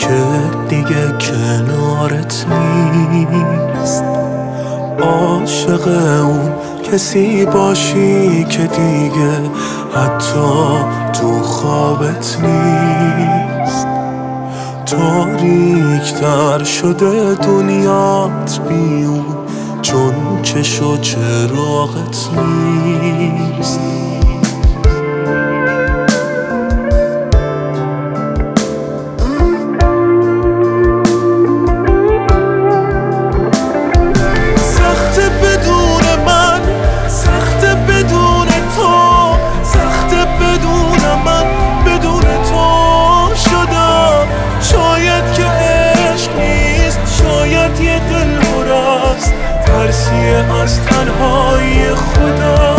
که دیگه کنارت نیست. عاشق اون کسی باشی که دیگه حتی تو خوابت نیست. تاریک‌تر شده دنیات بی اون، چون چش و چراغت نیست. ترسیه از تنهایی خدا.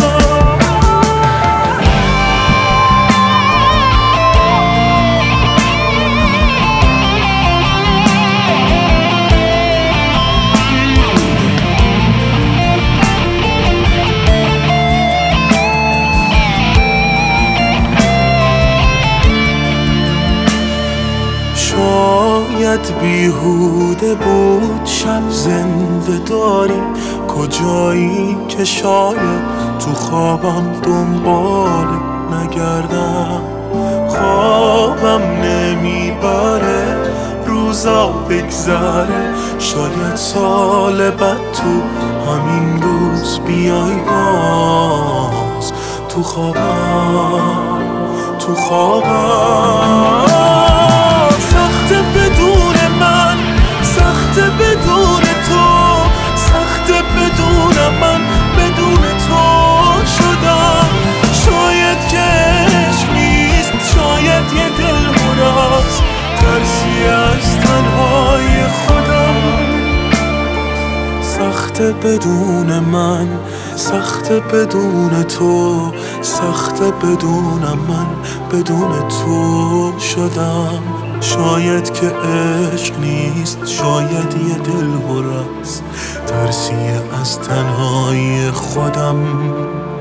شاید بیهوده بود شب زنده داری، کجایی که شاید تو خوابم دنبال نگردم. خوابم نمیبره روزا بگذره، شاید سال بعد تو همین روز بیای باز تو خوابم، تو خوابم. سخته بدون من، سخته بدون تو، سخته بدون من، بدون تو شدم. شاید که عشق نیست، شاید یه دل هراست، ترسی از تنهای خودم. سخته بدون من، سخته بدون تو، سخته بدون من، بدون تو شدم. شاید که عشق نیست، شاید یه دل هراست، ترسی از تنهای خودم.